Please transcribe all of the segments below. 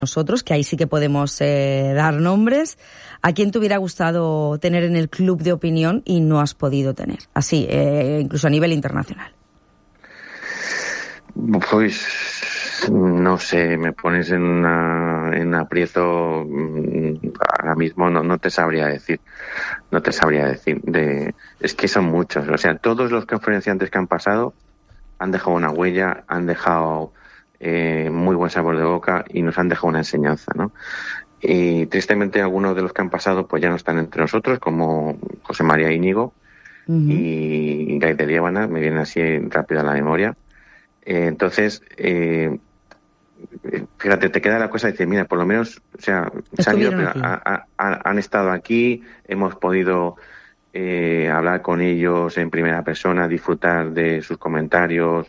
nosotros, que ahí sí que podemos dar nombres. ¿A quién te hubiera gustado tener en el club de opinión y no has podido tener? Así, incluso a nivel internacional. Pues no sé, me pones en aprieto. Ahora mismo no te sabría decir. No te sabría decir. Es que son muchos. O sea, todos los conferenciantes que han pasado han dejado una huella, han dejado muy buen sabor de boca y nos han dejado una enseñanza, ¿no? Y tristemente algunos de los que han pasado pues ya no están entre nosotros, como José María Íñigo y Gay de Liébana, me vienen así rápido a la memoria. Entonces, fíjate, te queda la cosa de decir, mira, por lo menos, o sea, se han ido, pero han estado aquí, hemos podido hablar con ellos en primera persona, disfrutar de sus comentarios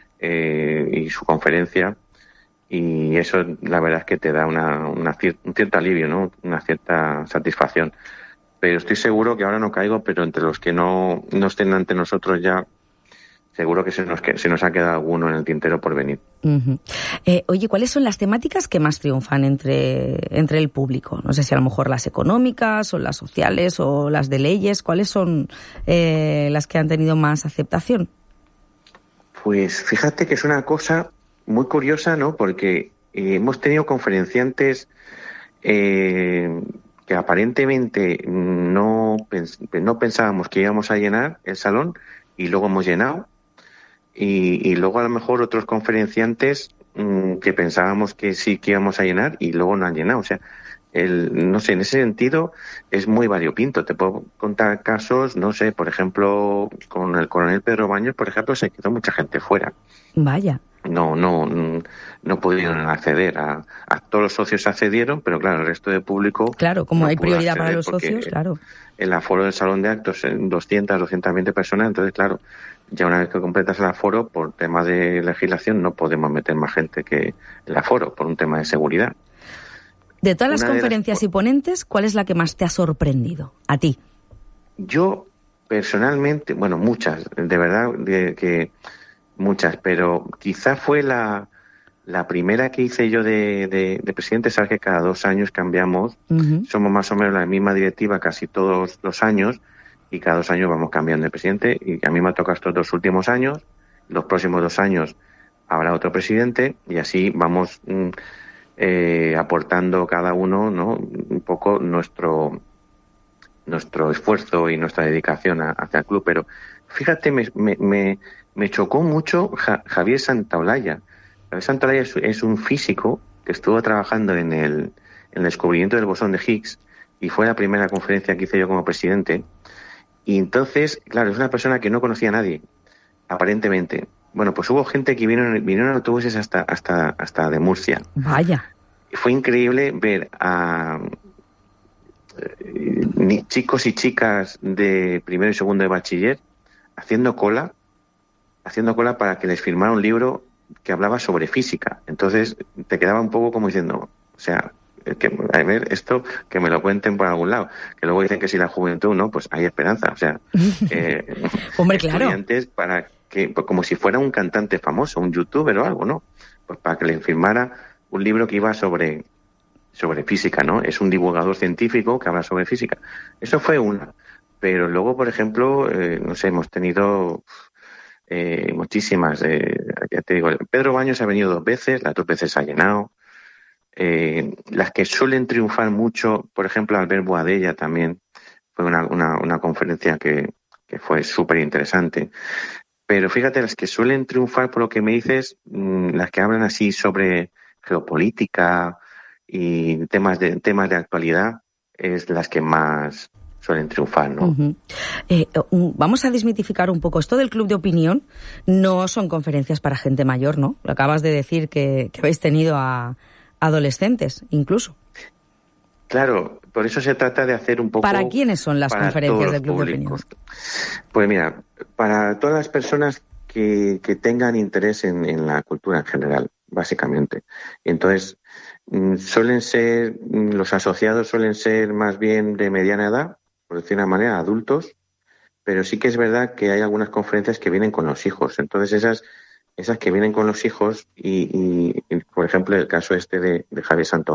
y su conferencia, y eso la verdad es que te da un cierto alivio, ¿no? Una cierta satisfacción. Pero estoy seguro que ahora no caigo, pero entre los que no estén ante nosotros ya, seguro que se nos ha quedado alguno en el tintero por venir. Oye, ¿cuáles son las temáticas que más triunfan entre el público? No sé si a lo mejor las económicas o las sociales o las de leyes. ¿Cuáles son las que han tenido más aceptación? Pues fíjate que es una cosa muy curiosa, ¿no? Porque hemos tenido conferenciantes que aparentemente no pensábamos que íbamos a llenar el salón y luego hemos llenado. Y luego a lo mejor otros conferenciantes que pensábamos que sí que íbamos a llenar y luego no han llenado. O sea, no sé, en ese sentido es muy variopinto. Te puedo contar casos, no sé, por ejemplo, con el coronel Pedro Baños, por ejemplo, se quedó mucha gente fuera. Vaya. No pudieron acceder. A todos los socios accedieron, pero claro, el resto del público... Claro, como no hay prioridad para los socios, claro. El aforo del salón de actos en 220 personas, entonces claro, ya una vez que completas el aforo, por temas de legislación no podemos meter más gente que el aforo, por un tema de seguridad. De todas las conferencias y ponentes, ¿cuál es la que más te ha sorprendido a ti? Yo, personalmente, bueno, muchas, de verdad, que muchas, pero quizá fue la primera que hice yo de presidente. Sabes que cada 2 años cambiamos, somos más o menos la misma directiva casi todos los años, y cada 2 años vamos cambiando de presidente, y a mí me ha tocado estos 2 últimos años, los próximos 2 años habrá otro presidente, y así vamos aportando cada uno, ¿no?, un poco nuestro esfuerzo y nuestra dedicación hacia el club. Pero fíjate, me chocó mucho Javier Santaolalla. Javier Santaolalla es un físico que estuvo trabajando en el descubrimiento del bosón de Higgs, y fue la primera conferencia que hice yo como presidente. Y entonces, claro, es una persona que no conocía a nadie, aparentemente. Bueno, pues hubo gente que vinieron en autobuses hasta de Murcia. Vaya. Fue increíble ver a chicos y chicas de primero y segundo de bachiller haciendo cola para que les firmara un libro que hablaba sobre física. Entonces te quedaba un poco como diciendo, o sea, a ver, esto que me lo cuenten por algún lado, que luego dicen que si la juventud no, pues hay esperanza. O sea, hombre, claro, estudiantes para que, pues, como si fuera un cantante famoso, un youtuber o algo, ¿no? Pues para que le firmara un libro que iba sobre física, ¿no? Es un divulgador científico que habla sobre física. Eso fue una. Pero luego, por ejemplo, no sé, hemos tenido muchísimas. Ya te digo, Pedro Baños ha venido 2 veces, las 2 veces ha llenado. Las que suelen triunfar mucho, por ejemplo, Albert Boadella también fue una conferencia que fue súper interesante. Pero fíjate, las que suelen triunfar, por lo que me dices, las que hablan así sobre geopolítica y temas de actualidad, es las que más suelen triunfar, ¿no? Vamos a desmitificar un poco esto del club de opinión. No son conferencias para gente mayor, ¿no? Lo acabas de decir que habéis tenido a adolescentes, incluso. Claro, por eso se trata de hacer un poco... ¿Para quiénes son las conferencias del club de opinión? Pues mira, para todas las personas que tengan interés en la cultura en general, básicamente. Entonces, los asociados suelen ser más bien de mediana edad, por decir de una manera, adultos, pero sí que es verdad que hay algunas conferencias que vienen con los hijos. Entonces esas esas que vienen con los hijos y por ejemplo, el caso este de Javier Santo